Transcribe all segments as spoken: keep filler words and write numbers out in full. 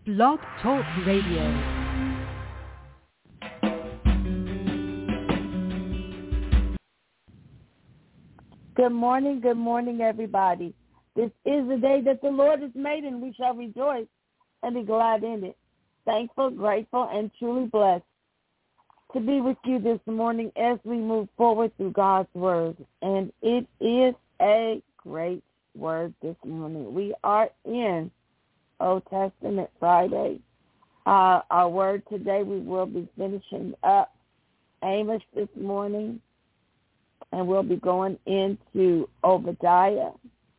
Blog Talk Radio. Good morning, good morning, everybody. This is the day that the Lord has made, and we shall rejoice and be glad in it. Thankful, grateful, and truly blessed to be with you this morning as we move forward through God's Word. And it is a great word this morning. We are in Old Testament Friday. Uh, our word today, we will be finishing up Amos this morning, and we'll be going into Obadiah.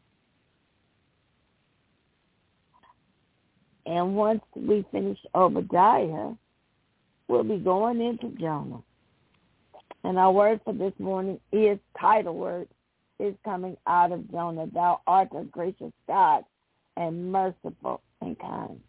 And once we finish Obadiah, we'll be going into Jonah. And our word for this morning is, title word, is coming out of Jonah. Thou art a gracious God and merciful and kind.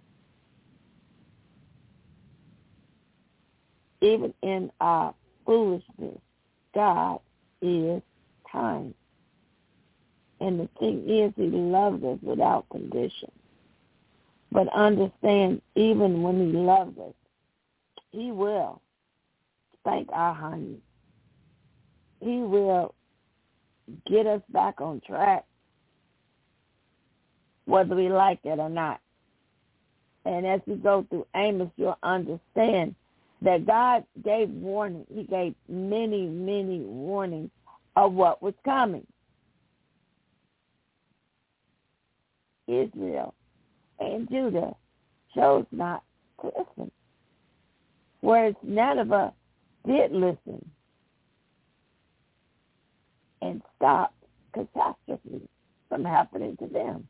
Even in our foolishness, God is kind. And the thing is, he loves us without condition. But understand, even when he loves us, he will spank our honey. He will get us back on track, whether we like it or not. And as we go through Amos, you'll understand that God gave warning. He gave many, many warnings of what was coming. Israel and Judah chose not to listen, whereas Nineveh did listen and stopped catastrophe from happening to them.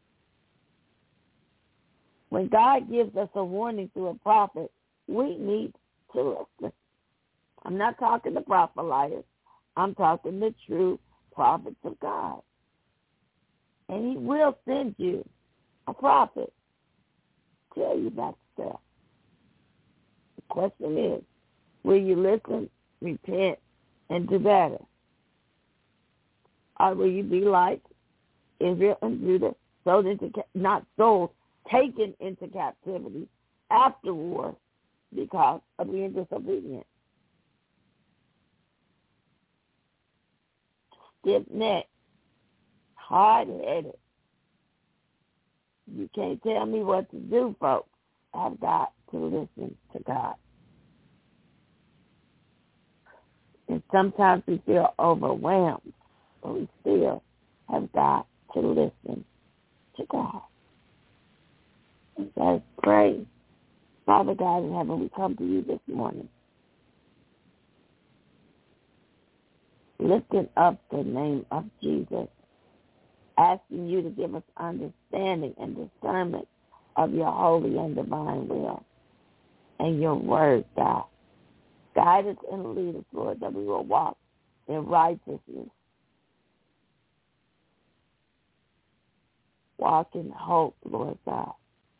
When God gives us a warning through a prophet, we need to listen. I'm not talking to proselyters. I'm talking the true prophets of God. And he will send you a prophet to tell you that stuff. The question is, will you listen, repent, and do better? Or will you be like Israel and Judah, sold into, not sold, taken into captivity after war because of being disobedient? Stiff-necked, hard-headed. You can't tell me what to do, folks. I've got to listen to God. And sometimes we feel overwhelmed, but we still have got to listen to God. Let's pray. Father God in heaven, we come to you this morning, lifting up the name of Jesus, asking you to give us understanding and discernment of your holy and divine will and your word, God. Guide us and lead us, Lord, that we will walk in righteousness, walk in hope, Lord God,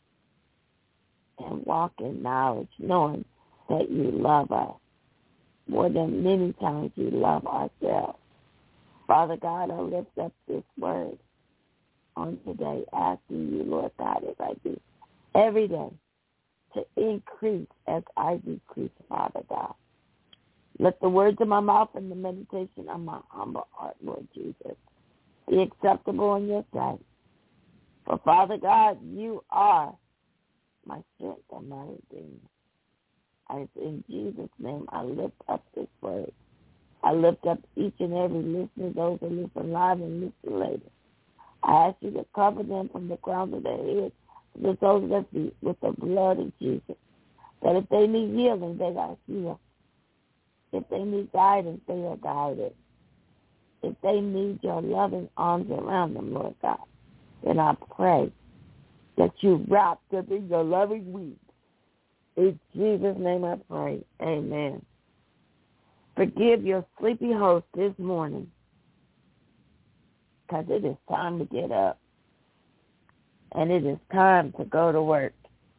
and walk in knowledge, knowing that you love us more than many times we love ourselves. Father God, I lift up this word on today, asking you, Lord God, as I do every day, to increase as I decrease, Father God. Let the words of my mouth and the meditation of my humble heart, Lord Jesus, be acceptable in your sight. For, Father God, you are my strength and my redeemer. And it's in Jesus' name I lift up this word. I lift up each and every listener, those who listen live and listen later. I ask you to cover them from the crown of their heads to the soles of their feet with the blood of Jesus. That if they need healing, they are healed. If they need guidance, they are guided. If they need your loving arms around them, Lord God, then I pray that you wrap them in your loving wings. In Jesus' name I pray. Amen. Forgive your sleepy host this morning, because it is time to get up. And it is time to go to work.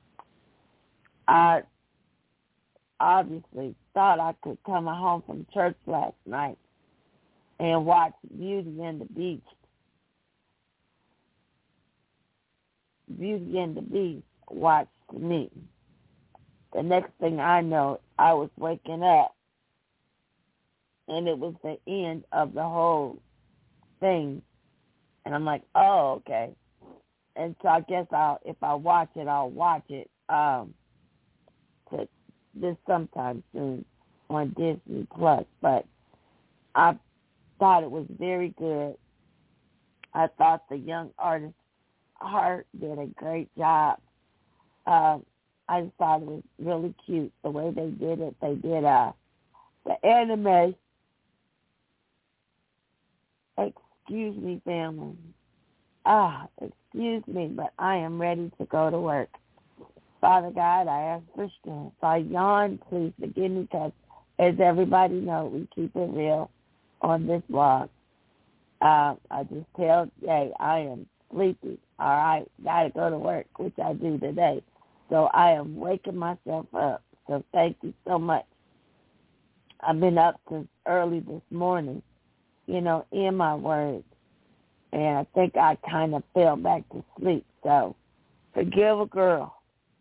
I obviously thought I could come home from church last night and watch Beauty and the Beast. Beauty and the Beast watched me. The next thing I know, I was waking up, and it was the end of the whole thing. And I'm like, oh, okay. And so I guess I'll, if I watch it, I'll watch it um, to this sometime soon on Disney Plus. But I thought it was very good. I thought the young artist Hart did a great job. Um, I just thought it was really cute the way they did it. They did uh, the anime. Excuse me, family. Ah, excuse me, but I am ready to go to work. Father God, I ask for strength. If I yawn, please forgive me, because as everybody knows, we keep it real on this blog. Uh, I just tell Jay I am sleepy. All right, got to go to work, which I do today. So I am waking myself up. So thank you so much. I've been up since early this morning, you know, in my word. And I think I kind of fell back to sleep. So forgive a girl.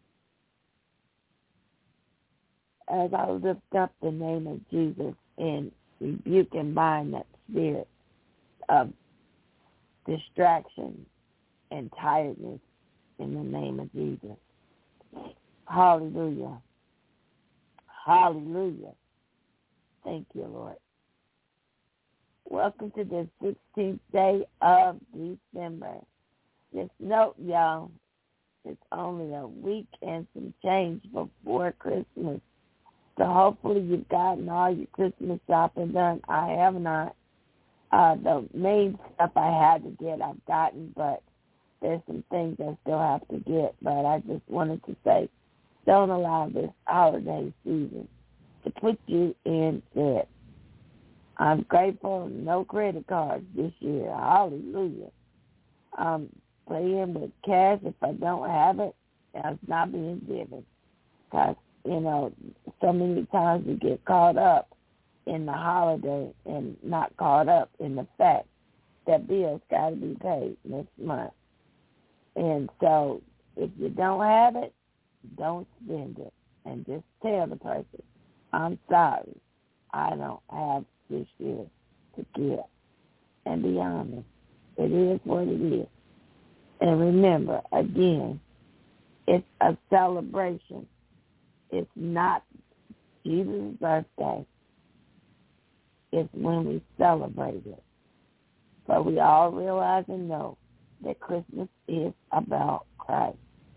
As I lift up the name of Jesus and rebuke and bind that spirit of distraction and tiredness in the name of Jesus. Hallelujah. Hallelujah. Thank you, Lord. Welcome to the sixteenth day of December. Just note, y'all, it's only a week and some change before Christmas. So hopefully you've gotten all your Christmas shopping done. I have not. Uh, the main stuff I had to get, I've gotten, but there's some things I still have to get. But I just wanted to say, don't allow this holiday season to put you in debt. I'm grateful, no credit cards this year. Hallelujah. I'm paying with cash. If I don't have it, it's not being given. Because, you know, so many times we get caught up in the holiday and not caught up in the fact that bills got to be paid next month. And so if you don't have it, don't spend it. And just tell the person, I'm sorry, I don't have this year to give. And be honest. It is what it is. And remember, again, it's a celebration. It's not Jesus' birthday. It's when we celebrate it. But we all realize and know that Christmas is about Christ.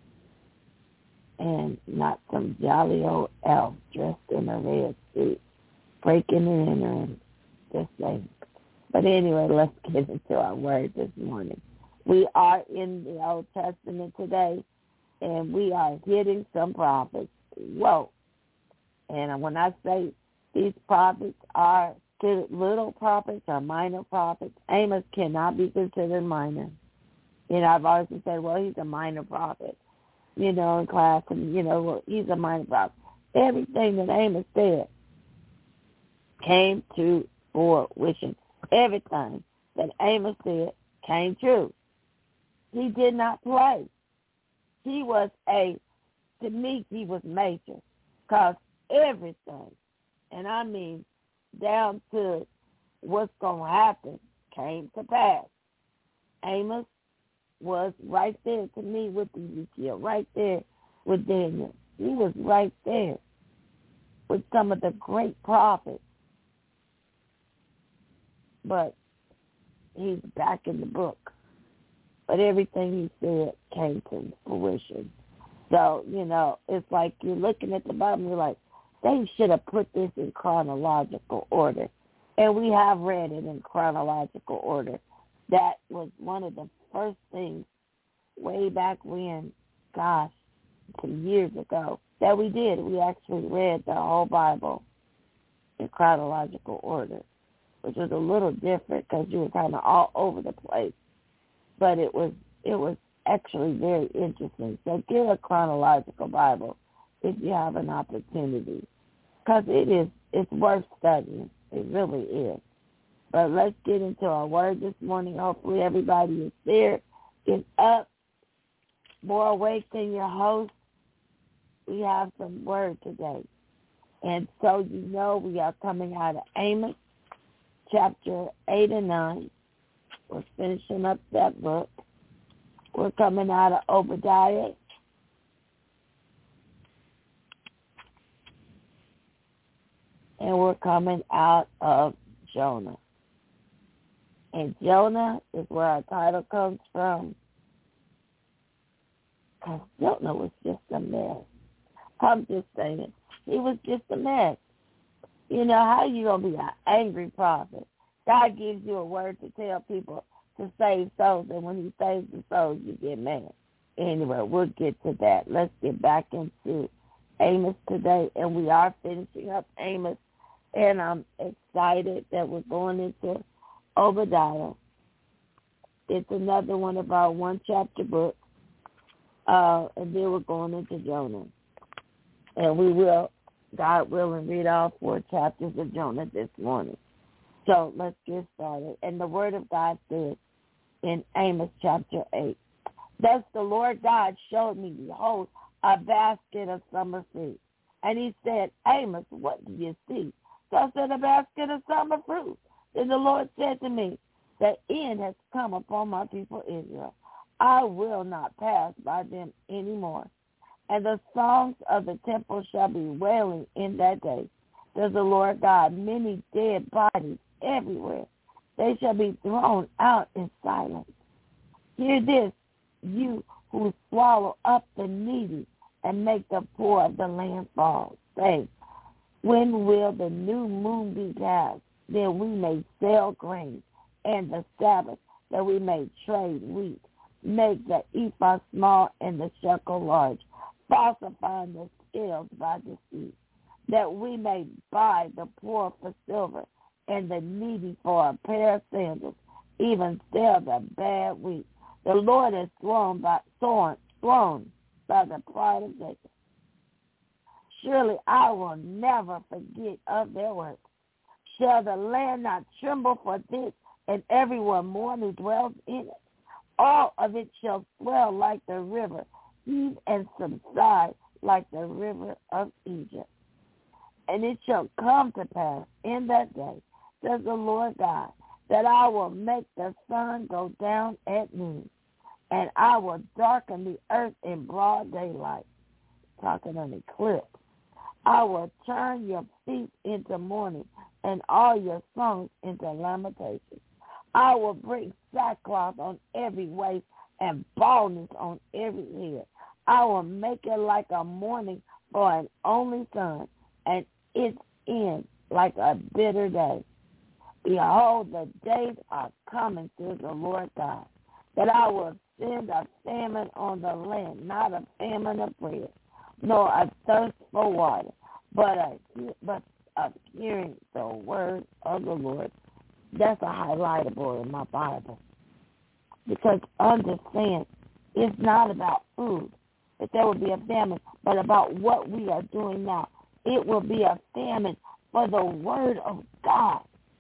And not some jolly old elf dressed in a red suit, breaking and entering this thing. But anyway, let's get into our word this morning. We are in the Old Testament today, and we are hitting some prophets. Whoa. And when I say these prophets are little prophets or minor prophets, Amos cannot be considered minor. You know, I've always said, well, he's a minor prophet, you know, in class, and, you know, well, he's a minor prophet. Everything that Amos said came to fruition. Everything that Amos said came true. He did not play. He was a, to me, he was major, because everything, and I mean down to what's going to happen, came to pass. Amos was right there to me with Ezekiel, right there with Daniel. He was right there with some of the great prophets. But he's back in the book. But everything he said came to fruition. So, you know, it's like you're looking at the Bible, you're like, they should have put this in chronological order. And we have read it in chronological order. That was one of the first things way back when, gosh, some years ago, that we did. We actually read the whole Bible in chronological order, which was a little different because you were kind of all over the place. But it was it was actually very interesting. So get a chronological Bible if you have an opportunity, because it is it's worth studying. It really is. But let's get into our word this morning. Hopefully everybody is there, is up. more awake than your host, we have some word today. And so you know we are coming out of Amos, chapter eight and nine. We're finishing up that book. We're coming out of Obadiah. And we're coming out of Jonah. And Jonah is where our title comes from. Because Jonah was just a mess. I'm just saying, he was just a mess. You know, how you going to be an angry prophet? God gives you a word to tell people to save souls, and when he saves the souls, you get mad. Anyway, we'll get to that. Let's get back into Amos today, and we are finishing up Amos, and I'm excited that we're going into Obadiah. It's another one of our one-chapter books, uh, and then we're going into Jonah. And we will, God willing, read all four chapters of Jonah this morning. So let's get started. And the word of God says in Amos chapter eight, thus the Lord God showed me, behold, a basket of summer fruit. And he said, Amos, what do you see? So I said, a basket of summer fruit. Then the Lord said to me, the end has come upon my people Israel. I will not pass by them anymore. And the songs of the temple shall be wailing in that day, says the Lord God, many dead bodies everywhere. They shall be thrown out in silence. Hear this, you who swallow up the needy and make the poor of the land fall. Say, when will the new moon be passed? Then we may sell grain, and the Sabbath, that we may trade wheat. Make the ephah small and the shekel large, falsifying the scales by deceit, that we may buy the poor for silver and the needy for a pair of sandals, even sell the bad wheat. The Lord has sworn by, sworn, sworn by the pride of Jacob. Surely I will never forget of their works. Shall the land not tremble for this, and everyone mourn who dwells in it? All of it shall swell like the river, heave and subside like the river of Egypt. And it shall come to pass in that day, says the Lord God, that I will make the sun go down at noon, and I will darken the earth in broad daylight. Talking an eclipse. I will turn your feast into mourning, and all your songs into lamentation. I will bring sackcloth on every waist and baldness on every head. I will make it like a mourning for an only son, and its end like a bitter day. Behold, the days are coming, says the Lord God, that I will send a famine on the land, not a famine of bread, nor a thirst for water, but a, but of hearing the word of the Lord. That's a highlightable in my Bible. Because understand, it's not about food, that there will be a famine, but about what we are doing now. It will be a famine for the word of God.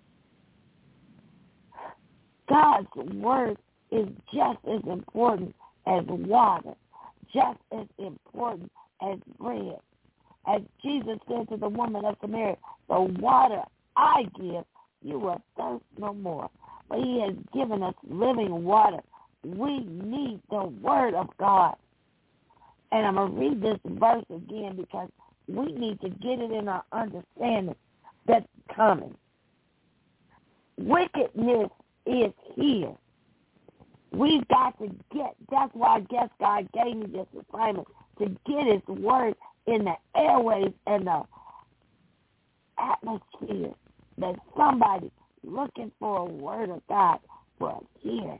God's word is just as important as water, just as important as bread. As Jesus said to the woman of Samaria, the water I give, you will thirst no more. But he has given us living water. We need the word of God. And I'm going to read this verse again because we need to get it in our understanding that's coming. Wickedness is here. We've got to get, that's why I guess God gave me this assignment, to get his word in the airways and the atmosphere, that somebody looking for a word of God will hear.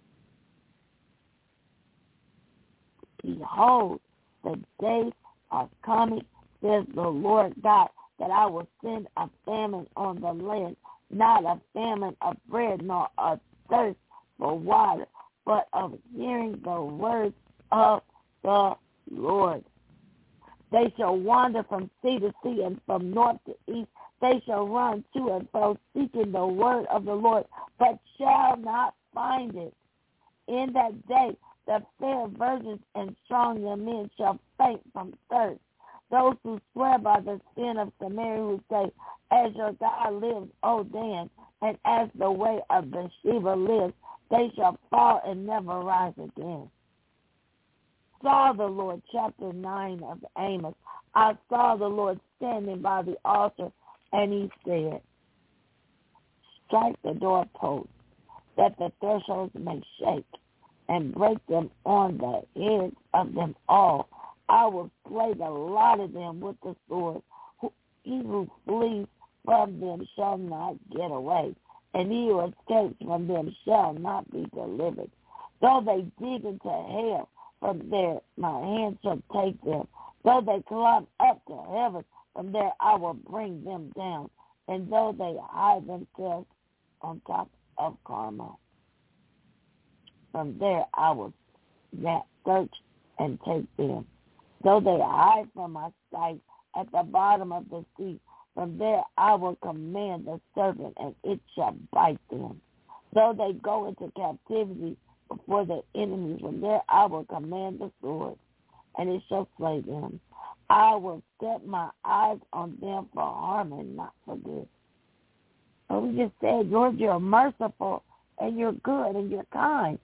Behold, the days are coming, says the Lord God, that I will send a famine on the land, not a famine of bread, nor a thirst for water, but of hearing the words of the Lord. They shall wander from sea to sea and from north to east. They shall run to and fro, seeking the word of the Lord, but shall not find it. In that day The fair virgins and strong young men shall faint from thirst. Those who swear by the sin of Samaria, who say, as your God lives, O Dan, and as the way of Bathsheba lives, they shall fall and never rise again. Saw the Lord, chapter nine of Amos. I saw the Lord standing by the altar, and he said, strike the doorposts, that the thresholds may shake, and break them on the heads of them all. I will slay the lot of them with the sword. He who flees from them shall not get away, and he who escapes from them shall not be delivered. Though they dig into hell, from there my hand shall take them. Though they climb up to heaven, from there I will bring them down. And though they hide themselves on top of Carmel, from there I will search and take them. Though they hide from my sight at the bottom of the sea, from there I will command the serpent, and it shall bite them. Though they go into captivity before their enemies, from there I will command the sword, and it shall slay them. I will set my eyes on them for harm and not for good. So we just said, Lord, you're merciful, and you're good, and you're kind.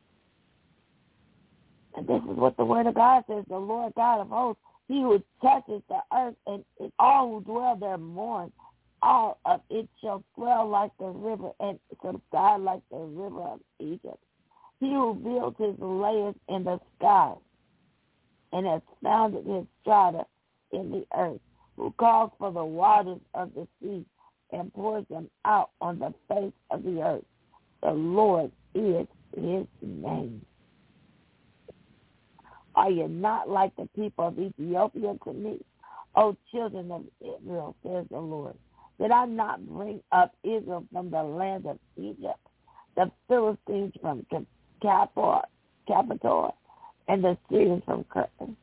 And this is what the word of God says, the Lord God of hosts, he who touches the earth, and, and all who dwell there mourn. All of it shall swell like the river, and subside like the river of Egypt. He who builds his layers in the sky, and has founded his strata in the earth, who calls for the waters of the sea, and pours them out on the face of the earth. The Lord is his name. Are you not like the people of Ethiopia to me, O children of Israel, says the Lord? Did I not bring up Israel from the land of Egypt, the Philistines from Capator, and the Syrians from Curtin?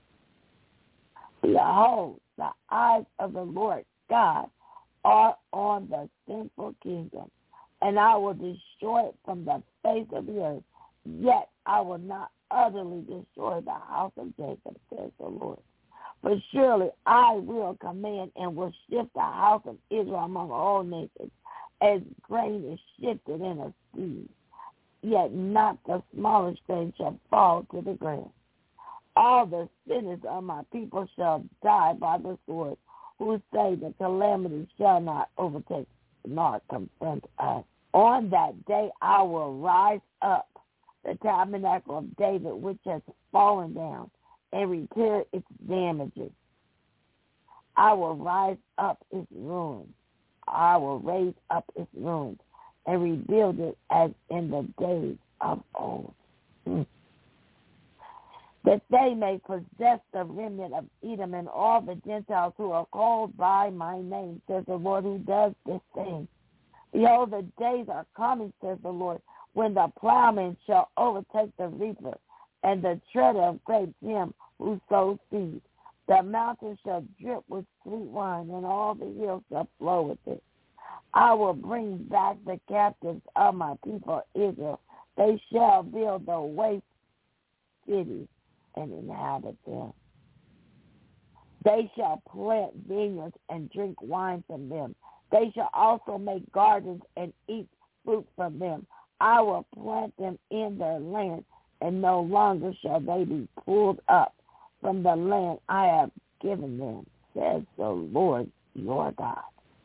Behold, the eyes of the Lord God are on the sinful kingdom, and I will destroy it from the face of the earth. Yet I will not utterly destroy the house of Jacob, says the Lord. For surely I will command and will shift the house of Israel among all nations, as grain is shifted in a sieve. Yet not the smallest grain shall fall to the ground. All the sinners of my people shall die by the sword, who say the calamity shall not overtake nor confront us. On that day I will rise up the tabernacle of David, which has fallen down, and repair its damages. I will rise up its ruins. I will raise up its ruins and rebuild it as in the days of old. Hmm. That they may possess the remnant of Edom and all the Gentiles who are called by my name, says the Lord who does this thing. Behold, the days are coming, says the Lord, when the plowman shall overtake the reaper, and the treader of grapes him who sows seed. The mountains shall drip with sweet wine, and all the hills shall flow with it. I will bring back the captives of my people Israel. They shall build the waste cities and inhabit them. They shall plant vineyards and drink wine from them. They shall also make gardens and eat fruit from them. I will plant them in their land, and no longer shall they be pulled up from the land I have given them, says the Lord your God.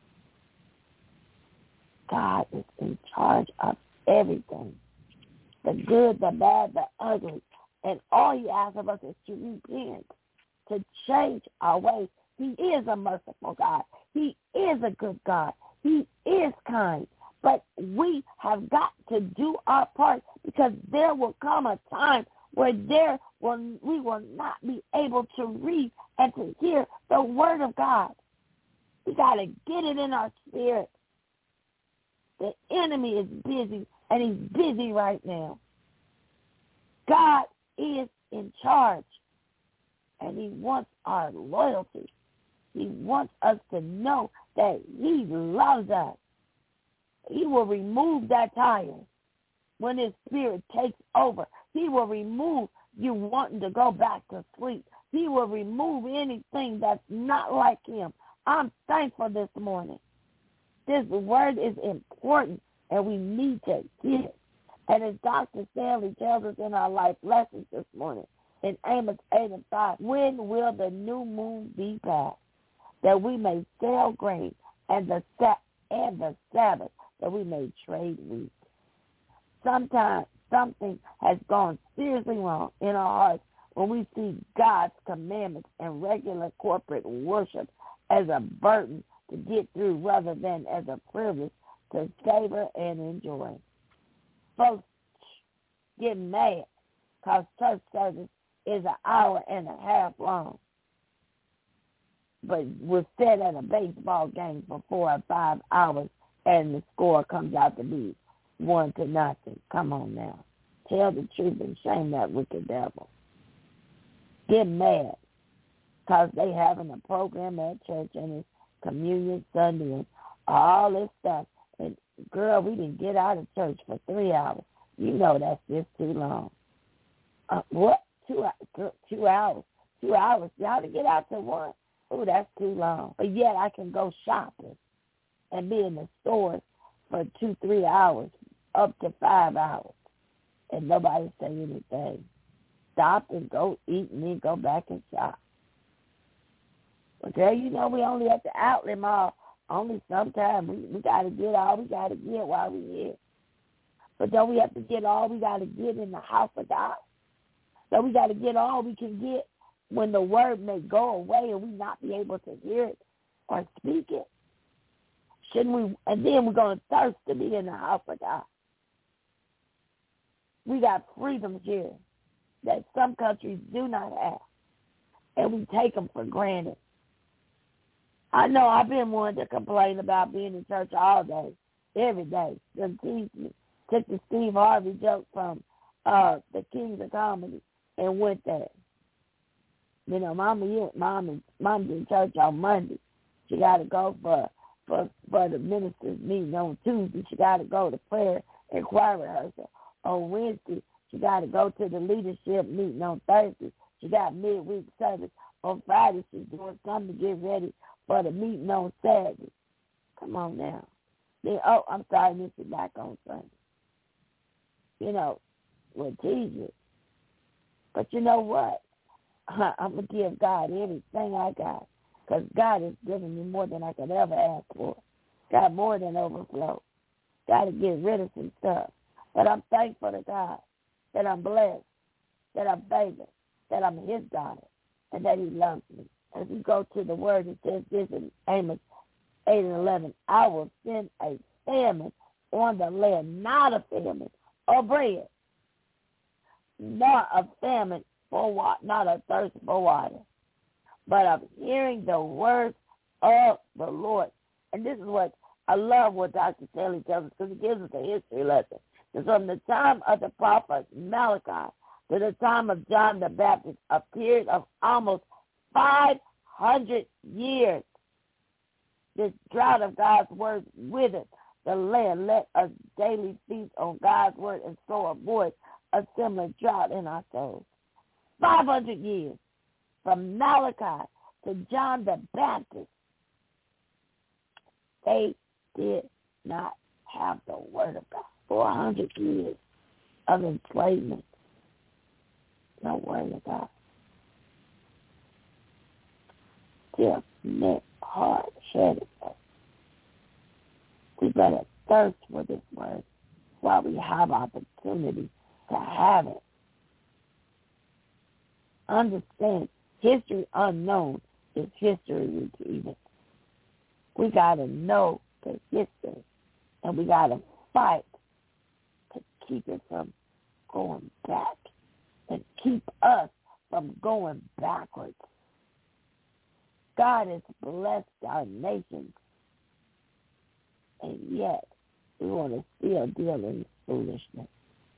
God is in charge of everything, the good, the bad, the ugly, and all he asks of us is to repent, to change our ways. He is a merciful God. He is a good God. He is kind. But we have got to do our part, because there will come a time where there will, we will not be able to read and to hear the word of God. We got to get it in our spirit. The enemy is busy, and he's busy right now. God is in charge, and he wants our loyalty. He wants us to know that he loves us. He will remove that tire when his spirit takes over. He will remove you wanting to go back to sleep. He will remove anything that's not like him. I'm thankful this morning. This word is important, and we need to get it. And as Doctor Stanley tells us in our life lessons this morning, in Amos eight and five, when will the new moon be passed, that we may sell grain, and the sa- and the Sabbath, that we may trade wheat? Sometimes something has gone seriously wrong in our hearts when we see God's commandments and regular corporate worship as a burden to get through rather than as a privilege to savor and enjoy. Folks get mad because church service is an hour and a half long, but we're set at a baseball game for four or five hours and the score comes out to be one to nothing. Come on now. Tell the truth and shame that wicked devil. Get mad because they having a program at church and it's communion Sunday and all this stuff. And, girl, we didn't get out of church for three hours. You know that's just too long. Uh, what? Two, two hours. Two hours. Y'all to get out to one. Oh, that's too long. But yet I can go shopping and be in the stores for two, three hours, up to five hours, and nobody say anything. Stop and go eat and then go back and shop. But girl, you know we only at the outlet mall. Only sometime we, we got to get all we got to get while we here. But don't we have to get all we got to get in the house of God? So we got to get all we can get when the word may go away and we not be able to hear it or speak it. Shouldn't we? And then we're going to thirst to be in the house of God. We got freedoms here that some countries do not have, and we take them for granted. I know I've been one to complain about being in church all day, every day. Them tease me. Took the Steve Harvey joke from uh, the Kings of Comedy and went there. You know, Mama, Mama, Mama's in church on Monday. She got to go for, for for the ministers' meeting on Tuesday. She got to go to prayer and choir rehearsal. On Wednesday, she got to go to the leadership meeting on Thursday. She got midweek service. On Friday, she's doing something to get ready for the meeting on Saturday. Come on now. Then, oh, I'm sorry, this is back on Sunday. You know, we'll tease you. But you know what? I'm going to give God everything I got because God has given me more than I could ever ask for. Got more than overflow. Got to get rid of some stuff. But I'm thankful to God that I'm blessed, that I'm favored, that I'm his daughter, and that he loves me. As we go to the word, it says this in Amos eight and eleven, I will send a famine on the land, not a famine of bread, not a famine for water, not a thirst for water, but of hearing the words of the Lord. And this is what I love what Doctor Stanley tells us because it gives us a history lesson. Because from the time of the prophet Malachi to the time of John the Baptist, a period of almost five hundred years, this drought of God's word withered the land. Let us daily feast on God's word and so avoid a similar drought in our souls. five hundred years from Malachi to John the Baptist, they did not have the word of God. four hundred years of enslavement. No word of God. Still neck, hard, shedded. We better thirst for this word while we have opportunity to have it. Understand, history unknown is history repeated. We got to know the history, and we got to fight to keep it from going back and keep us from going backwards. God has blessed our nations, and yet we want to still deal in foolishness.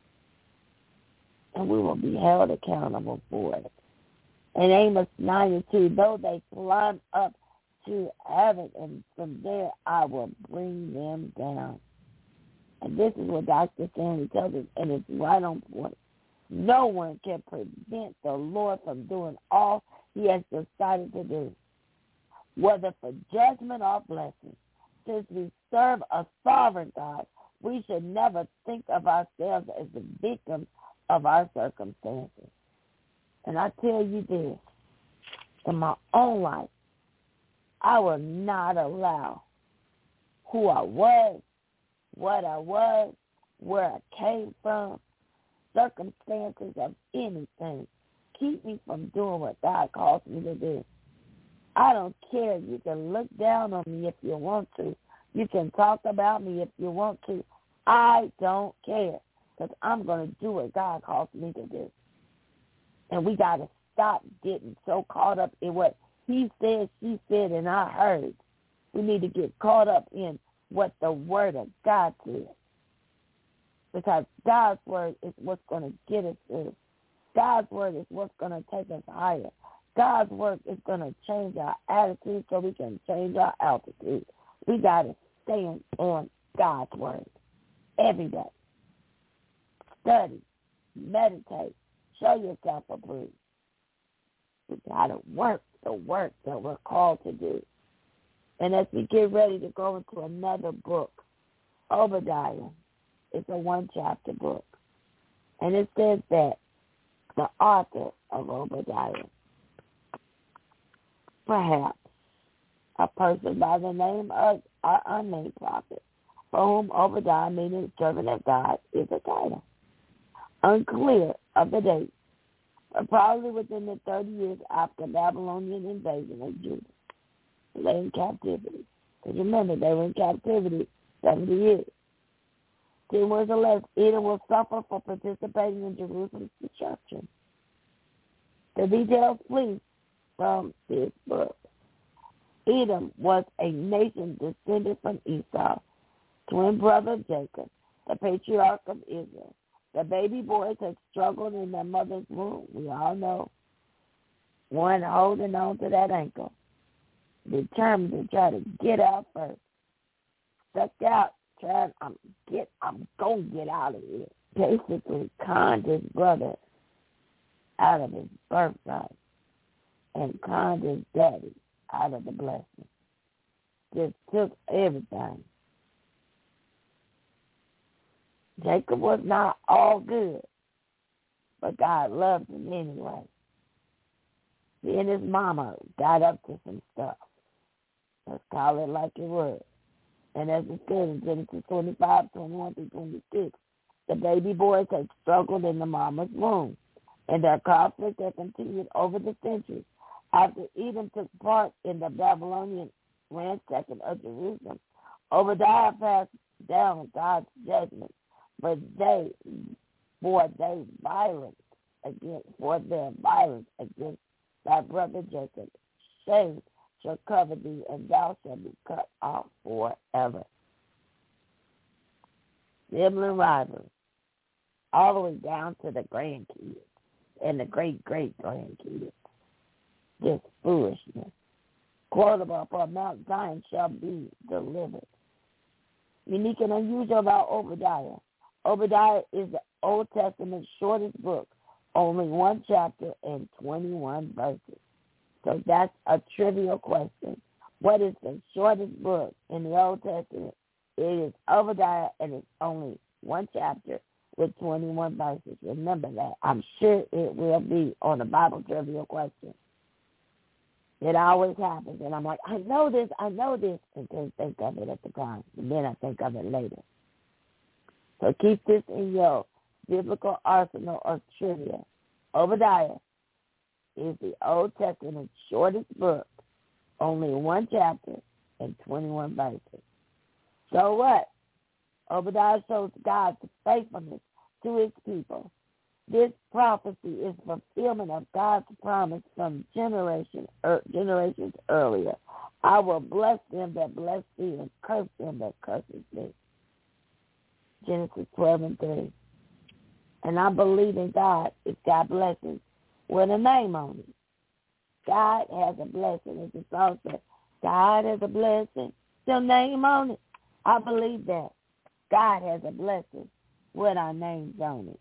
And we will be held accountable for it. In Amos nine and two, though they climb up to heaven, and from there I will bring them down. And this is what Doctor Stanley tells us, and it's right on point. No one can prevent the Lord from doing all he has decided to do, whether for judgment or blessing. Since we serve a sovereign God, we should never think of ourselves as the victims of our circumstances. And I tell you this, in my own life, I will not allow who I was, what I was, where I came from, circumstances of anything, keep me from doing what God calls me to do. I don't care. You can look down on me if you want to. You can talk about me if you want to. I don't care, because I'm going to do what God calls me to do. And we got to stop getting so caught up in what he said, she said, and I heard. We need to get caught up in what the word of God says. Because God's word is what's going to get us through. God's word is what's going to take us higher. God's word is going to change our attitude so we can change our altitude. We got to stand on God's word every day. Study, meditate, show yourself approved. We got to work the work that we're called to do. And as we get ready to go into another book, Obadiah, it's a one-chapter book. And it says that the author of Obadiah, perhaps a person by the name of an unnamed prophet, for whom Obadiah, meaning servant of God, is a title. Unclear of the date, but probably within the thirty years after Babylonian invasion of Judah. They in captivity. Because remember, they were in captivity seventy years. Ten words or less, Edom will suffer for participating in Jerusalem's destruction. The details, please, from this book. Edom was a nation descended from Esau, twin brother of Jacob, the patriarch of Israel. The baby boys had struggled in their mother's womb. We all know. One holding on to that ankle, determined to try to get out first. Stuck out, trying, I'm get, I'm gonna get out of here. Basically, conned his brother out of his birthright, and conned his daddy out of the blessing. Just took everything. Jacob was not all good, but God loved him anyway. He and his mama got up to some stuff. Let's call it like it was. And as it said in Genesis twenty-five, twenty-one through twenty-six, the baby boys had struggled in the mama's womb, and their conflict had continued over the centuries. After Edom took part in the Babylonian ransacking of Jerusalem, Obadiah passed down God's judgment, but they, for they violence against, for their violence against thy brother Jacob, shame shall cover thee, and thou shalt be cut off forever. Sibling rivalry, all the way down to the grandkids and the great-great-grandkids. This foolishness. Quotable upon Mount Zion shall be delivered. Unique and unusual about Obadiah. Obadiah is the Old Testament's shortest book, only one chapter and twenty-one verses. So that's a trivial question. What is the shortest book in the Old Testament? It is Obadiah, and it's only one chapter with twenty-one verses. Remember that. I'm sure it will be on a Bible trivial question. It always happens, and I'm like, I know this, I know this, and can't think of it at the time, and then I think of it later. So keep this in your biblical arsenal of trivia. Obadiah is the Old Testament's shortest book, only one chapter and twenty-one verses. So what? Obadiah shows God's faithfulness to his people. This prophecy is fulfillment of God's promise from generation, er, generations earlier. I will bless them that bless thee and curse them that curses thee. Genesis twelve and three. And I believe in God. It's got blessings with a name on it. God has a blessing. As the song says, God has a blessing, your name on it. I believe that. God has a blessing with our names on it.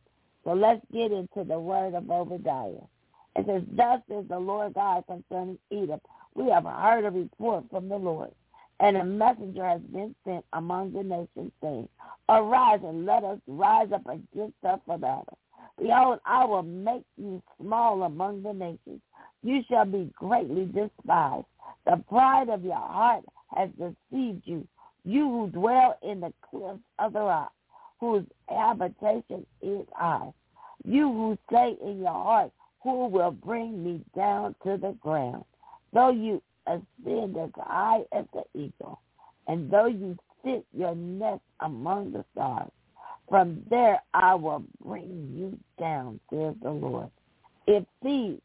So let's get into the word of Obadiah. It says, thus is the Lord God concerning Edom. We have heard a report from the Lord, and a messenger has been sent among the nations, saying, arise and let us rise up against her for battle. Behold, I will make you small among the nations. You shall be greatly despised. The pride of your heart has deceived you, you who dwell in the cliffs of the rock, whose habitation is high. You who say in your heart, who will bring me down to the ground? Though you ascend as high as the eagle, and though you sit your nest among the stars, from there I will bring you down, says the Lord. If thieves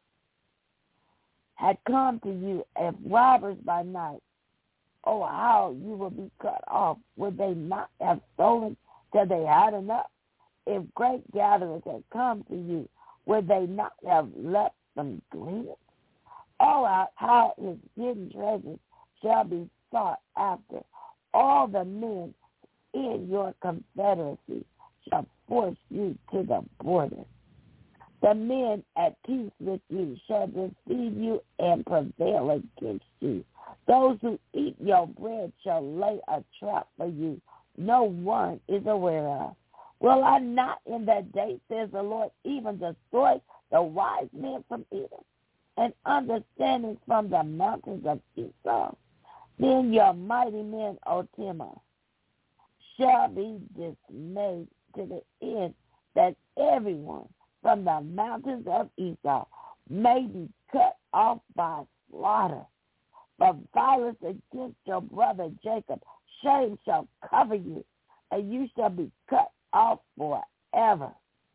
had come to you as robbers by night, oh, how you will be cut off. Would they not have stolen till they had enough? If great gatherers had come to you, would they not have left them gleaning? Oh, how his hidden treasures shall be sought after. All the men in your confederacy shall force you to the border. The men at peace with you shall deceive you and prevail against you. Those who eat your bread shall lay a trap for you no one is aware of. Will I not in that day, says the Lord, even destroy the wise men from Edom and understanding from the mountains of Esau? Then your mighty men, O Timor, shall be dismayed to the end that everyone from the mountains of Esau may be cut off by slaughter. But violence against your brother Jacob, shame shall cover you, and you shall be cut off forever.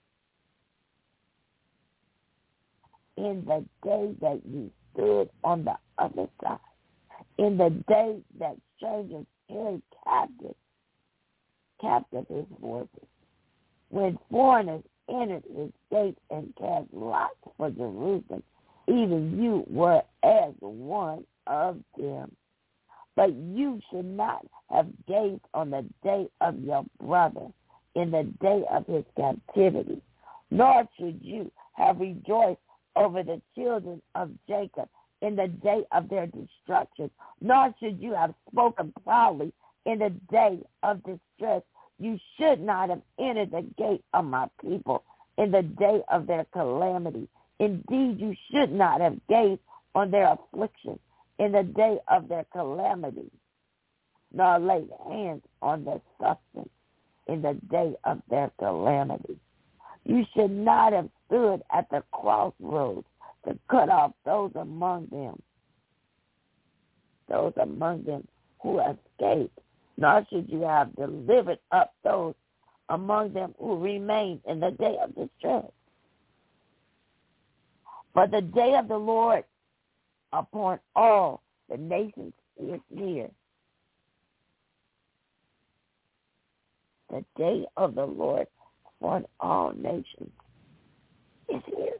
In the day that you stood on the other side, in the day that strangers carried captive, captive his forces, when foreigners entered his gates and cast lots for Jerusalem, even you were as one of them. But you should not have gazed on the day of your brother in the day of his captivity, nor should you have rejoiced over the children of Jacob in the day of their destruction, nor should you have spoken proudly in the day of distress. You should not have entered the gate of my people in the day of their calamity. Indeed, you should not have gazed on their affliction in the day of their calamity, nor laid hands on their substance in the day of their calamity. You should not have stood at the crossroads to cut off those among them, those among them who escaped, nor should you have delivered up those among them who remained in the day of distress. For the day of the Lord upon all the nations is near. The day of the Lord upon all nations is here.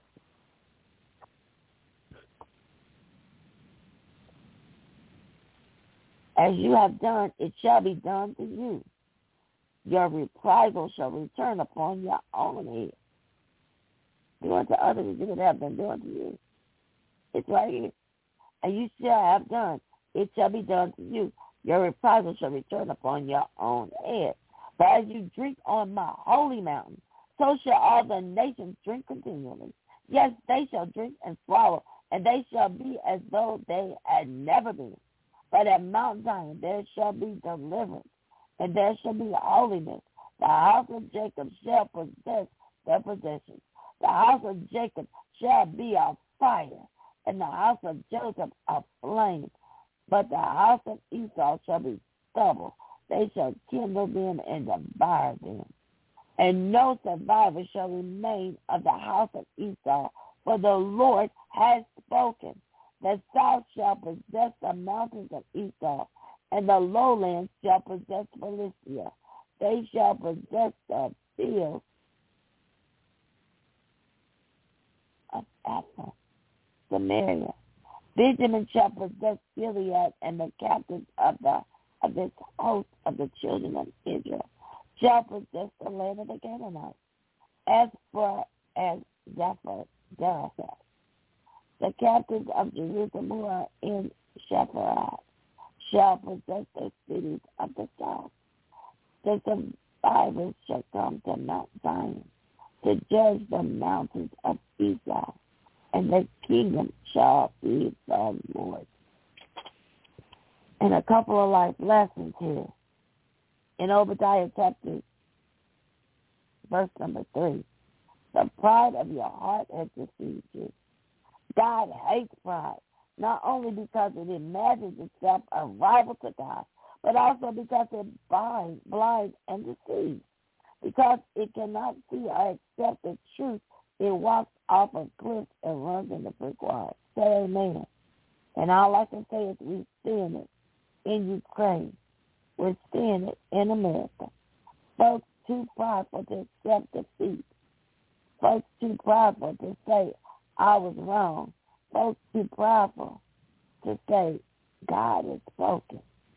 As you have done, it shall be done to you. Your reprisal shall return upon your own head. Do unto others as it have been done to you. It's right here. And you shall have done, it shall be done to you. Your reprisal shall return upon your own head. But as you drink on my holy mountain, so shall all the nations drink continually. Yes, they shall drink and swallow, and they shall be as though they had never been. But at Mount Zion there shall be deliverance, and there shall be holiness. The house of Jacob shall possess their possessions. The house of Jacob shall be a fire, and the house of Joseph a flame. But the house of Esau shall be stubble. They shall kindle them and devour them. And no survivor shall remain of the house of Esau, for the Lord has spoken. The south shall possess the mountains of Esau, and the lowlands shall possess Philistia. They shall possess the fields of Ephraim, Samaria. Benjamin shall possess Gilead, and the captains of the of this host of the children of Israel shall possess the land of the Canaanites. as far as Zapharad. The captains of Jerusalem who are in Shepharad shall possess the cities of the south. The survivors shall come to Mount Zion to judge the mountains of Esau, and the kingdom shall be the Lord. And a couple of life lessons here. In Obadiah chapter, verse number three, the pride of your heart has deceived you. God hates pride, not only because it imagines itself a rival to God, but also because it binds, blinds, and deceives. Because it cannot see or accept the truth, it walks off of cliffs and runs into brick walls. Say amen. And all I can say is we're seeing it in Ukraine. We're seeing it in America. Folks too prideful to accept defeat. Folks too prideful to say, I was wrong. Folks too prideful to say, God has spoken.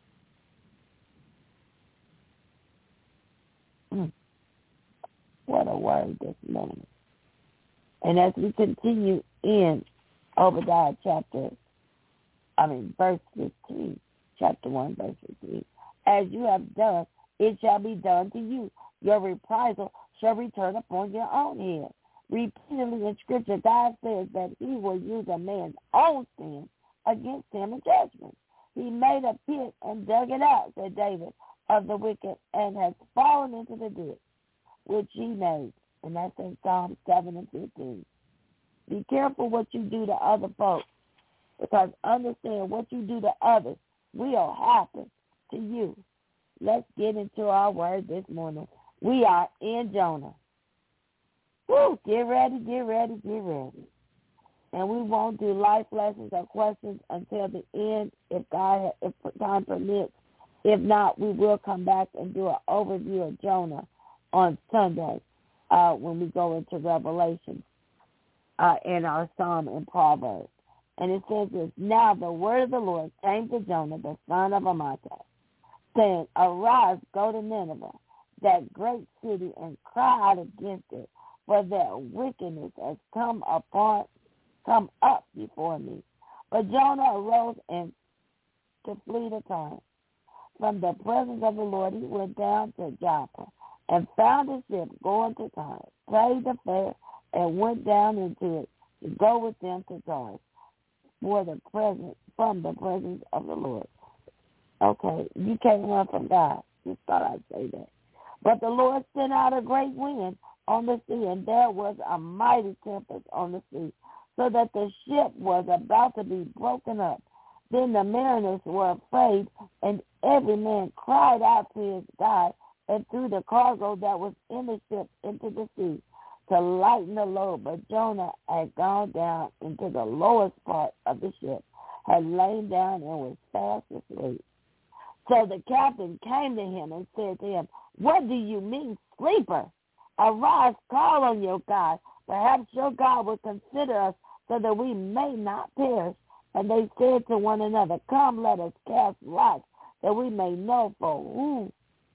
Mm. What a word this morning. And as we continue in Obadiah chapter, I mean, verse fifteen, chapter one, verse fifteen, as you have done, it shall be done to you. Your reprisal shall return upon your own head. Repeatedly in Scripture, God says that he will use a man's own sin against him in judgment. He made a pit and dug it out, said David, of the wicked, and has fallen into the ditch, which he made. And that's in Psalm seven and fifteen. Be careful what you do to other folks, because understand what you do to others will happen to you. Let's get into our word this morning. We are in Jonah. Woo, get ready, get ready, get ready. And we won't do life lessons or questions until the end, if God, if time permits. If not, we will come back and do an overview of Jonah on Sunday uh, when we go into Revelation uh, in our Psalm and Proverbs. And it says this, now the word of the Lord came to Jonah, the son of Amittai, saying, arise, go to Nineveh, that great city, and cry out against it, for their wickedness has come upon, come up before me. But Jonah arose and to flee the time. From the presence of the Lord, he went down to Joppa and found a ship going to Tyre, paid the fare, and went down into it to go with them to Tarshish for the presence, from the presence of the Lord. Okay, you can't run from God. Just thought I'd say that. But the Lord sent out a great wind on the sea, and there was a mighty tempest on the sea, so that the ship was about to be broken up. Then the mariners were afraid, and every man cried out to his God, and threw the cargo that was in the ship into the sea to lighten the load. But Jonah had gone down into the lowest part of the ship, had lain down, and was fast asleep. So the captain came to him and said to him, what do you mean, sleeper? Arise, call on your God. Perhaps your God will consider us so that we may not perish. And they said to one another, come, let us cast lots, that we may know for who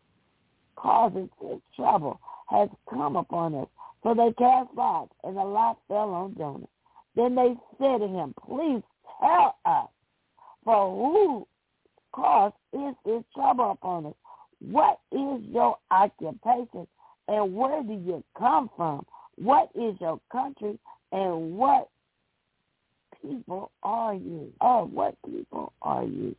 causes this trouble has come upon us. So they cast lots, and the lot fell on Jonah. Then they said to him, please tell us, for who cause is this trouble upon us? What is your occupation, and where do you come from? What is your country, and what people are you? Oh, what people are you?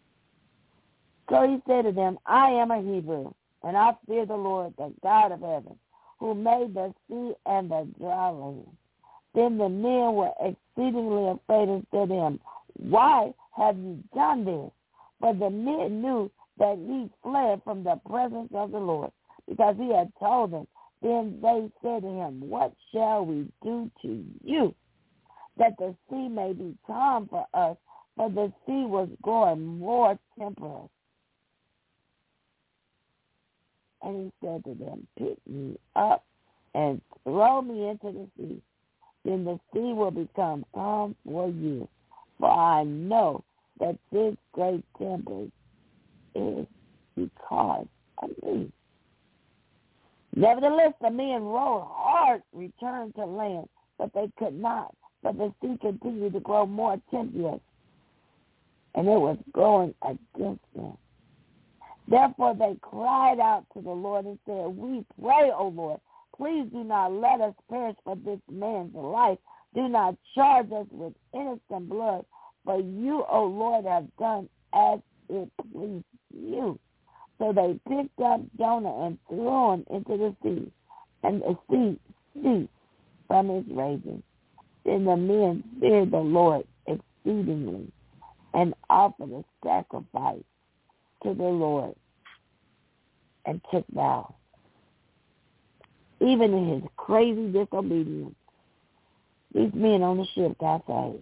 So he said to them, I am a Hebrew, and I fear the Lord, the God of heaven, who made the sea and the dry land. Then the men were exceedingly afraid and said to him, why have you done this? But the men knew that he fled from the presence of the Lord, because he had told them. Then they said to him, what shall we do to you, that the sea may be calm for us? For the sea was growing more tempestuous. And he said to them, pick me up and throw me into the sea. Then the sea will become calm for you. For I know that this great tempest is because of me. Nevertheless, the men rowed hard, returned to land, but they could not. But the sea continued to grow more tempestuous, and it was growing against them. Therefore they cried out to the Lord and said, we pray, O Lord, please do not let us perish for this man's life. Do not charge us with innocent blood, for you, O Lord, have done as it pleased you. So they picked up Jonah and threw him into the sea, and the sea ceased from its raging. Then the men feared the Lord exceedingly and offered a sacrifice to the Lord and took vows. Even in his crazy disobedience, these men on the ship got saved.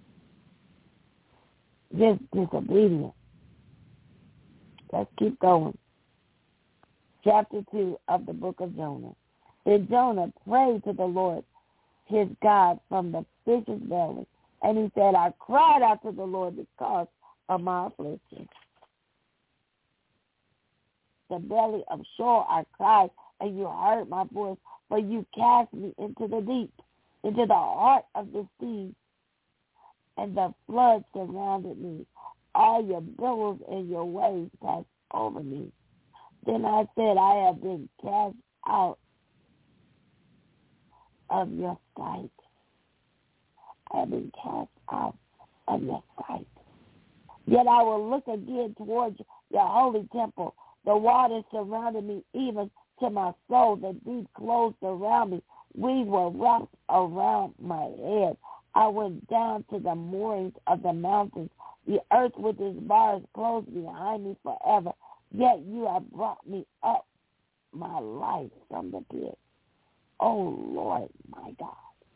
Just disobedience. Let's keep going. Chapter two of the book of Jonah. Then Jonah prayed to the Lord his God from the fish's belly, and he said, I cried out to the Lord because of my affliction. The belly of Sheol I cried, and you heard my voice, for you cast me into the deep, into the heart of the sea, and the flood surrounded me. All your billows and your waves passed over me. Then I said, I have been cast out of your sight. I have been cast out of your sight. Yet I will look again towards your holy temple. The waters surrounded me, even to my soul. The deep closed around me. We were wrapped around my head. I went down to the moorings of the mountains. The earth with its bars closed behind me forever. Yet you have brought me up my life from the pit. Oh, Lord, my God.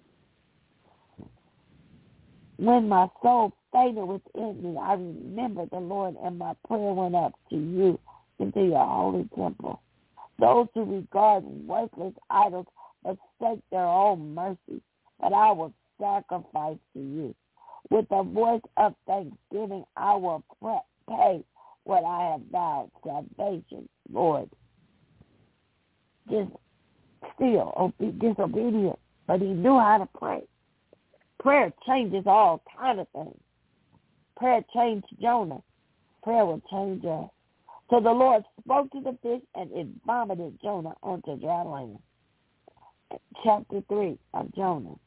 When my soul fainted within me, I remembered the Lord, and my prayer went up to you into your holy temple. Those who regard worthless idols forsake their own mercy, but I will sacrifice to you. With a voice of thanksgiving, I will pay what I have vowed, salvation, Lord. Just still disobedient, but he knew how to pray. Prayer changes all kind of things. Prayer changed Jonah. Prayer will change us. So the Lord spoke to the fish, and it vomited Jonah onto dry land. Chapter three of Jonah.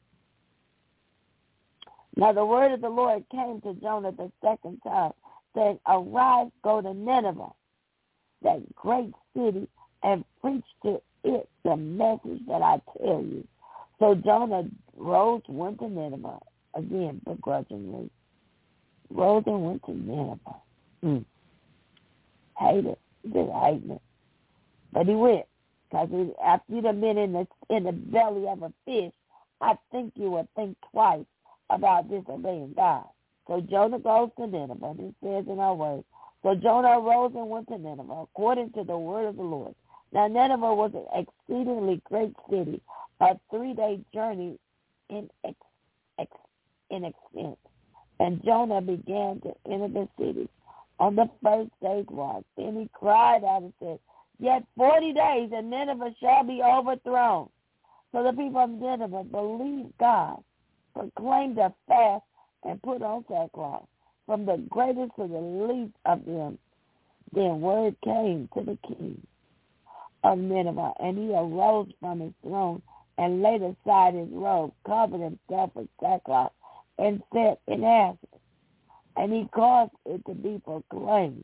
Now the word of the Lord came to Jonah the second time, saying, arise, go to Nineveh, that great city, and preach to it the message that I tell you. So Jonah rose, went to Nineveh, again begrudgingly. Rose and went to Nineveh. Mm. Hate it. Just hating it. But he went. Because after you'd have been in the, in the belly of a fish, I think you would think twice about disobeying God. So Jonah goes to Nineveh. It says in our word. So Jonah arose and went to Nineveh, according to the word of the Lord. Now Nineveh was an exceedingly great city, a three-day journey in ex, ex, in extent. And Jonah began to enter the city on the first day's walk. Then he cried out and said, yet forty days, and Nineveh shall be overthrown. So the people of Nineveh believed God, proclaimed a fast, and put on sackcloth, from the greatest to the least of them. Then word came to the king of Nineveh, and he arose from his throne and laid aside his robe, covered himself with sackcloth, and sat in ashes. And he caused it to be proclaimed.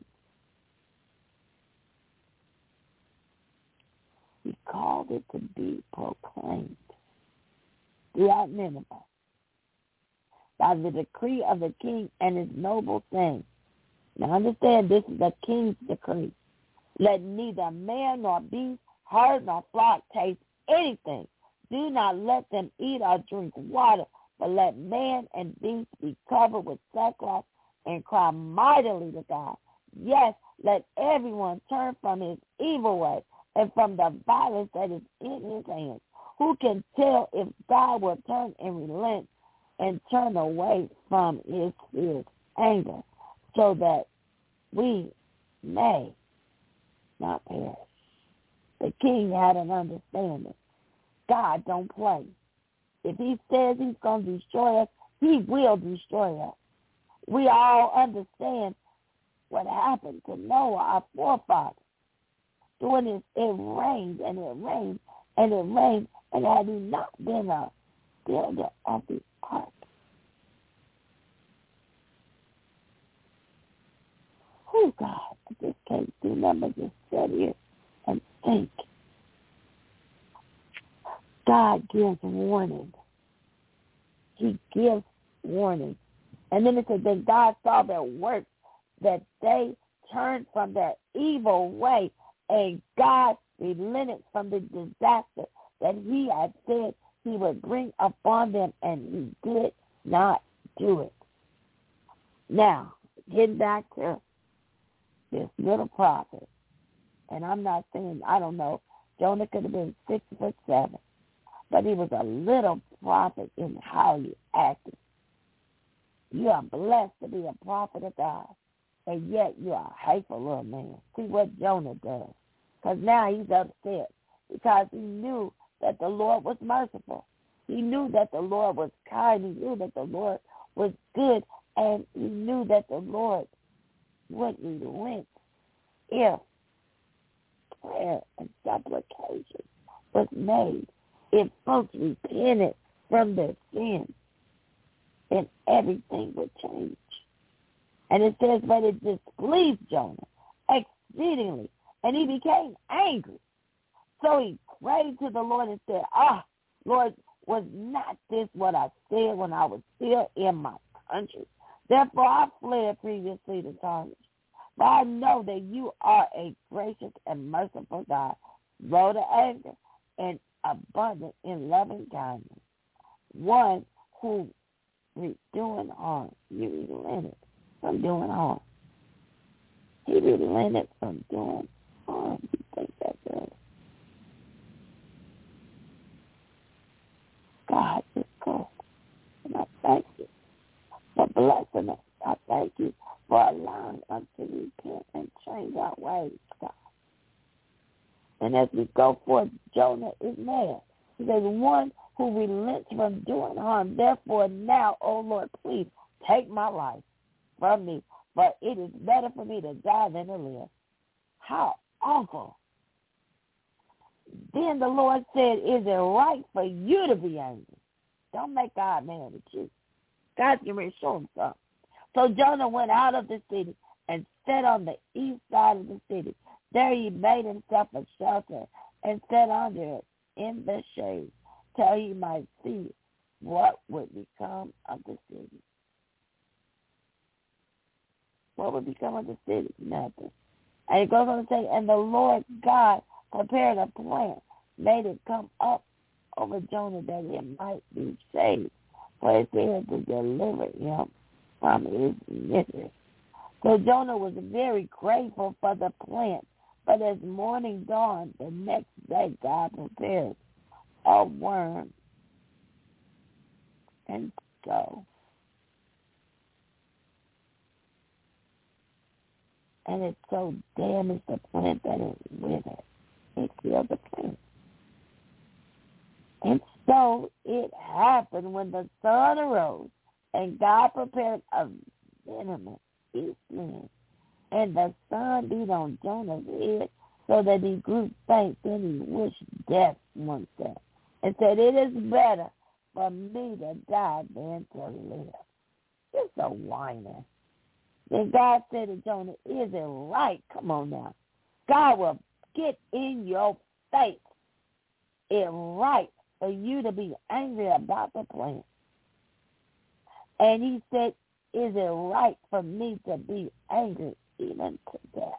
He called it to be proclaimed throughout Nineveh by the decree of the king and his noble saying. Now understand, this is the king's decree. Let neither man nor beast, herd nor flock taste anything. Do not let them eat or drink water, but let man and beast be covered with sackcloth and cry mightily to God. Yes, let everyone turn from his evil way and from the violence that is in his hands. Who can tell if God will turn and relent and turn away from his fierce anger, so that we may not perish? The king had an understanding. God don't play. If he says he's going to destroy us, he will destroy us. We all understand what happened to Noah, our forefather. Doing this, it rained and it rained and it rained, and had he not been a builder of the ark, oh God, I just can't do nothing but just sit here and think. God gives warning. He gives warning. And then it says that God saw their works, that they turned from their evil way, and God relented from the disaster that he had said he would bring upon them, and he did not do it. Now, getting back to this little prophet, and I'm not saying, I don't know, Jonah could have been six foot seven, but he was a little prophet in how he acted. You are blessed to be a prophet of God, and yet you are a hateful little man. See what Jonah does. Because now he's upset because he knew that the Lord was merciful. He knew that the Lord was kind. He knew that the Lord was good, and he knew that the Lord would relent if prayer and supplication was made, if folks repented from their sins, then everything would change. And it says, but it displeased Jonah exceedingly, and he became angry. So he prayed to the Lord and said, ah, Lord, was not this what I said when I was still in my country? Therefore I fled previously to Tarshish. For I know that you are a gracious and merciful God, slow to anger and abundant in loving kindness, one who doing harm. You relented from doing harm. He relented from doing harm. You think that's good? God is good. And I thank you for blessing us. I thank you for allowing us to repent and change our ways, God. And as we go forth, Jonah is mad. He says, one who relents from doing harm. Therefore now, O Lord, please take my life from me, for it is better for me to die than to live. How awful. Then the Lord said, is it right for you to be angry? Don't make God mad at you. God's going to show him something. So Jonah went out of the city and sat on the east side of the city. There he made himself a shelter and sat under it in the shade till he might see what would become of the city. What would become of the city? Nothing. And it goes on to say, and the Lord God prepared a plant, made it come up over Jonah that it might be saved, for it said to deliver him from his misery. So Jonah was very grateful for the plant, but as morning dawned, the next day God prepared a worm, and so, and it so damaged the plant that it withered. It killed the plant. And so it happened when the sun arose, and God prepared a venomous east wind, and the sun beat on Jonah's head so that he grew faint. Then he wished death on himself and said, it is better for me to die than to live. Just a whiner. Then God said to Jonah, is it right? Come on now. God will get in your face. It's right for you to be angry about the plant. And he said, is it right for me to be angry even to death?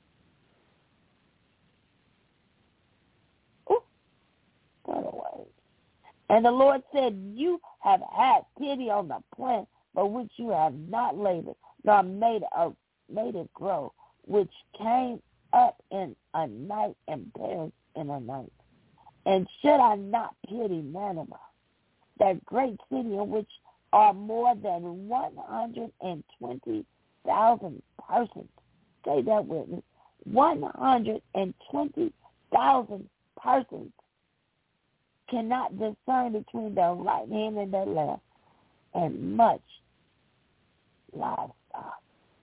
Ooh, what a word. And the Lord said, you have had pity on the plant for which you have not labored, nor made, a, made it grow, which came up in a night and perished in a night. And should I not pity Nineveh, that great city in which are more than one hundred twenty thousand persons? Say that with me. one hundred twenty thousand persons cannot discern between their right hand and their left, and much livestock.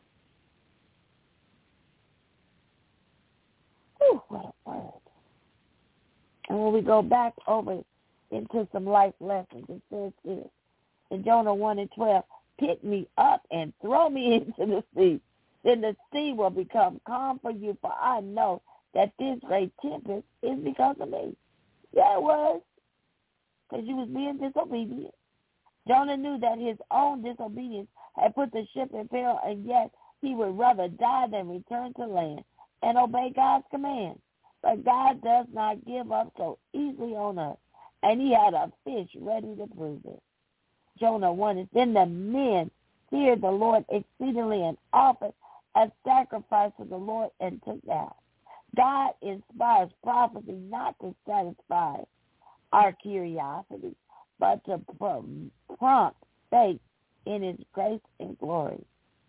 Whew, what a word. And when we go back over into some life lessons, it says this, in Jonah one and twelve, pick me up and throw me into the sea. Then the sea will become calm for you, for I know that this great tempest is because of me. Yeah, it was, because you was being disobedient. Jonah knew that his own disobedience had put the ship in peril, and yet he would rather die than return to land and obey God's command. But God does not give up so easily on us, and he had a fish ready to prove it. Jonah one is, then the men feared the Lord exceedingly and offered a sacrifice to the Lord and took vows. God inspires prophecy not to satisfy our curiosity, but to prompt faith in his grace and glory.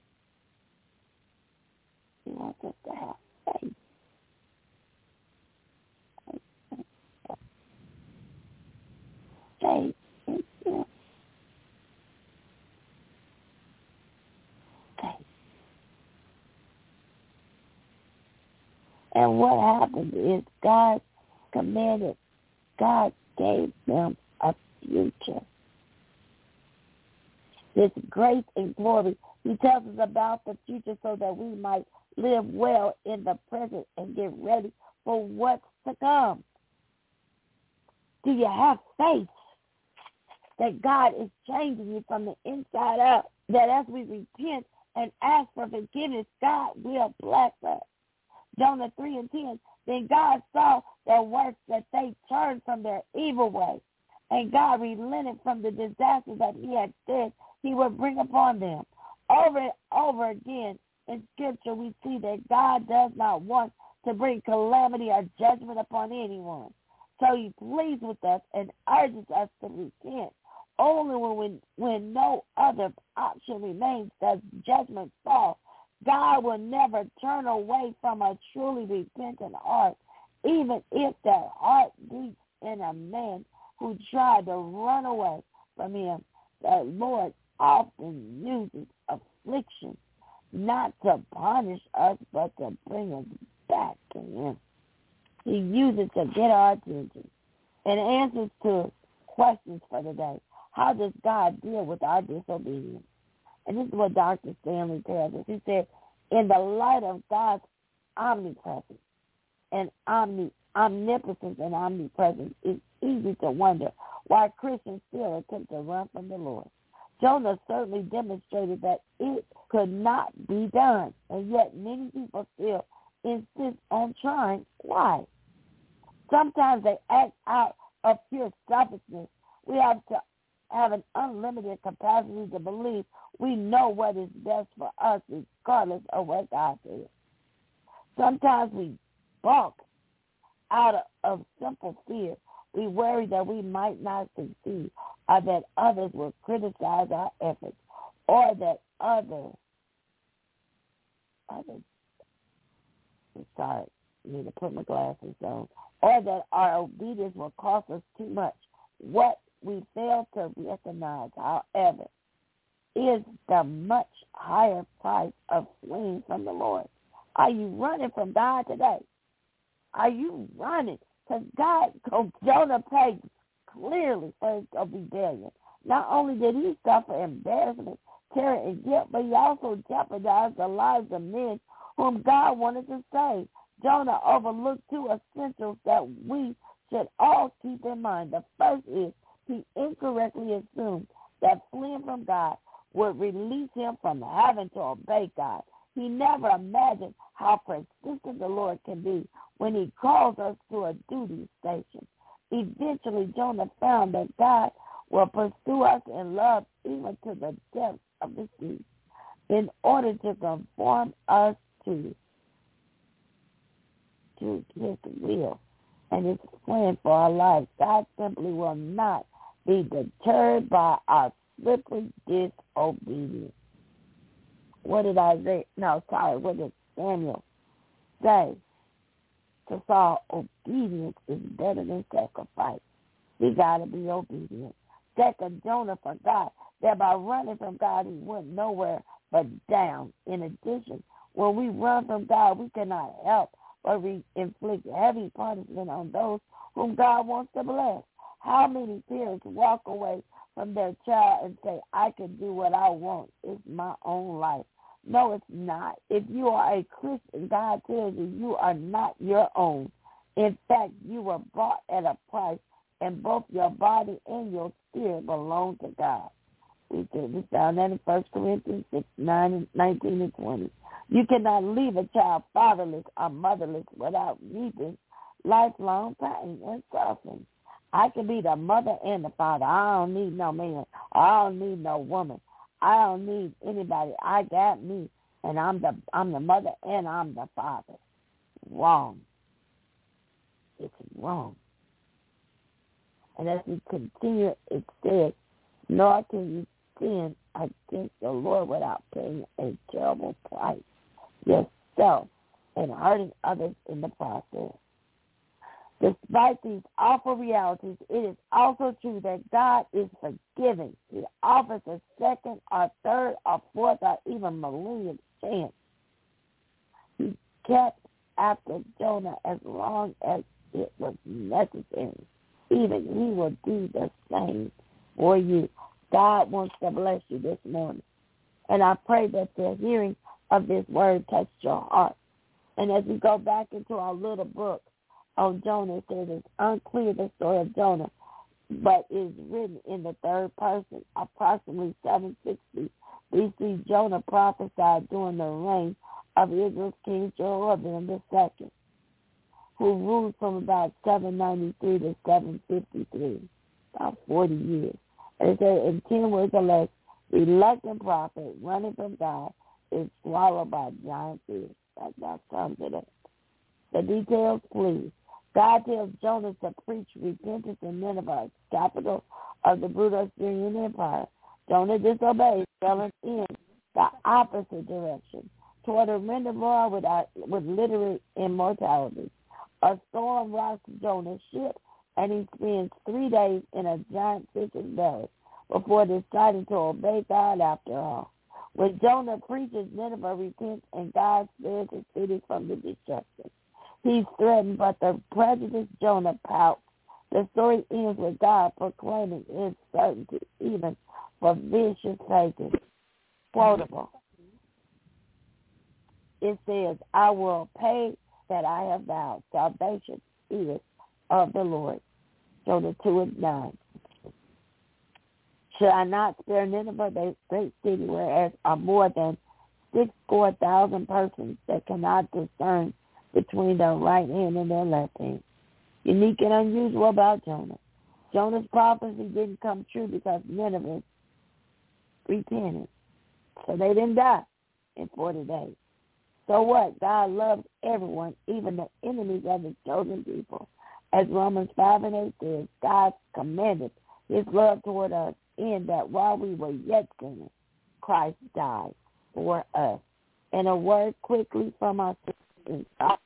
He wants us to have faith. Faith in him. Faith. And what happened is God commanded, God gave them a future. This grace and glory, he tells us about the future so that we might live well in the present and get ready for what's to come. Do you have faith that God is changing you from the inside out? That as we repent and ask for forgiveness, God will bless us. Jonah three and ten, then God saw their works, that they turned from their evil way, and God relented from the disaster that he had said he would bring upon them. Over and over again in Scripture, we see that God does not want to bring calamity or judgment upon anyone. So he pleads with us and urges us to repent. Only when, when no other option remains does judgment fall. God will never turn away from a truly repentant heart, even if that heart beats in a man who tried to run away from him. The Lord often uses affliction not to punish us, but to bring us back to him. He uses to get our attention. And answers to questions for today. How does God deal with our disobedience? And this is what Doctor Stanley tells us. He said, in the light of God's omnipresence and omni, omnipotence and omnipresence, it's easy to wonder why Christians still attempt to run from the Lord. Jonah certainly demonstrated that it could not be done, and yet many people still insist on trying. Why? Sometimes they act out of pure selfishness. We have to have an unlimited capacity to believe we know what is best for us regardless of what God says. Sometimes we balk out of, of simple fear. We worry that we might not succeed, or that others will criticize our efforts, or that others, others, I'm sorry, I need to put my glasses on, or that our obedience will cost us too much. What we fail to recognize, however, is the much higher price of fleeing from the Lord. Are you running from God today? Are you running? Because God, Jonah paid clearly for his rebellion. Not only did he suffer embarrassment, terror, and guilt, but he also jeopardized the lives of men whom God wanted to save. Jonah overlooked two essentials that we should all keep in mind. The first is he incorrectly assumed that fleeing from God would release him from having to obey God. He never imagined how persistent the Lord can be when he calls us to a duty station. Eventually, Jonah found that God will pursue us in love even to the depths of the sea in order to conform us to, to his will and his plan for our lives. God simply will not be deterred by our slippery disobedience. What did Isaiah, no, sorry, what did Samuel say? to Saul, obedience is better than sacrifice. We got to be obedient. Second, Jonah forgot that by running from God, he went nowhere but down. In addition, when we run from God, we cannot help but we inflict heavy punishment on those whom God wants to bless. How many parents walk away from their child and say, I can do what I want. It's my own life. No, it's not. If you are a Christian, God tells you you are not your own. In fact, you were bought at a price, and both your body and your spirit belong to God. We we found that in First Corinthians six, nine, nineteen, and twenty. You cannot leave a child fatherless or motherless without reaping lifelong pain and suffering. I can be the mother and the father. I don't need no man. I don't need no woman. I don't need anybody. I got me, and I'm the I'm the mother and I'm the father. Wrong. It's wrong. And as we continue, it says, nor can you sin against the Lord without paying a terrible price yourself and hurting others in the process. Despite these awful realities, it is also true that God is forgiving. He offers a second or third or fourth or even millennium chance. He kept after Jonah as long as it was necessary. Even he will do the same for you. God wants to bless you this morning. And I pray that the hearing of this word touched your heart. And as we go back into our little book on Jonah, it says it's unclear the story of Jonah, but is written in the third person. Approximately seven sixty B C, Jonah prophesied during the reign of Israel's king Jehoram the second, who ruled from about seven ninety-three to seven fifty-three, about forty years. And it said, in ten words or less, reluctant prophet running from God is swallowed by giant fish. That, that sums it up. The details, please. God tells Jonah to preach repentance in Nineveh, capital of the brutal Assyrian Empire. Jonah disobeyed, fell in the opposite direction, toward a render more with, with literal immortality. A storm rocks Jonah's ship, and he spends three days in a giant fish's belly before deciding to obey God after all. When Jonah preaches, Nineveh repents, and God spares his city from the destruction. He's threatened, but the prejudiced Jonah pouts. The story ends with God proclaiming his certainty, even for vicious pagans. Quotable. It says, I will pay that I have vowed. Salvation is of the Lord. Jonah two and nine. Should I not spare Nineveh, the great city, whereas are more than six score thousand persons that cannot discern between their right hand and their left hand? Unique and unusual about Jonah. Jonah's prophecy didn't come true because Nineveh repented. So they didn't die in forty days. So what? God loves everyone, even the enemies of his chosen people. As Romans five and eight says, God commanded his love toward us in that while we were yet sinners, Christ died for us. And a word quickly from our sisters.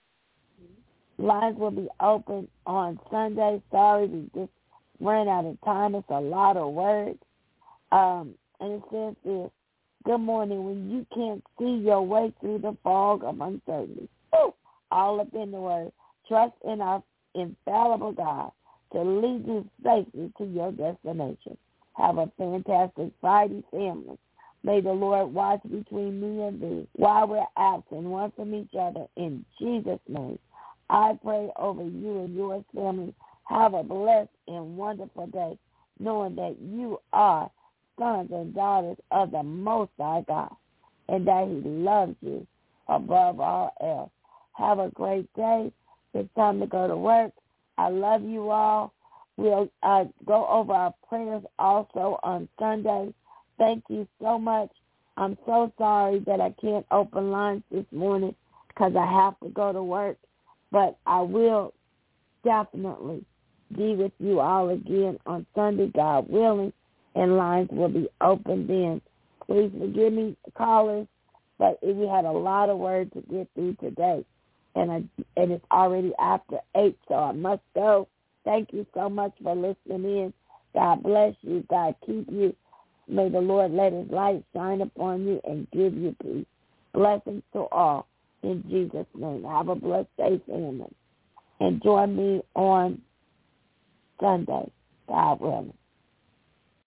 Lines will be open on Sunday. Sorry, we just ran out of time. It's a lot of words. Um, and it says this. Good morning. When you can't see your way through the fog of uncertainty, Ooh, all up in the word, trust in our infallible God to lead you safely to your destination. Have a fantastic Friday, family. May the Lord watch between me and thee while we're absent one from each other. In Jesus' name, I pray over you and your family. Have a blessed and wonderful day, knowing that you are sons and daughters of the Most High God, and that he loves you above all else. Have a great day. It's time to go to work. I love you all. We'll uh, go over our prayers also on Sunday. Thank you so much. I'm so sorry that I can't open lines this morning because I have to go to work, but I will definitely be with you all again on Sunday, God willing, and lines will be open then. Please forgive me, callers, but we had a lot of words to get through today. and, I, and it's already after eight, so I must go. Thank you so much for listening in. God bless you. God keep you. May the Lord let his light shine upon you and give you peace. Blessings to all in Jesus' name. Have a blessed day, family. And join me on Sunday, God willing.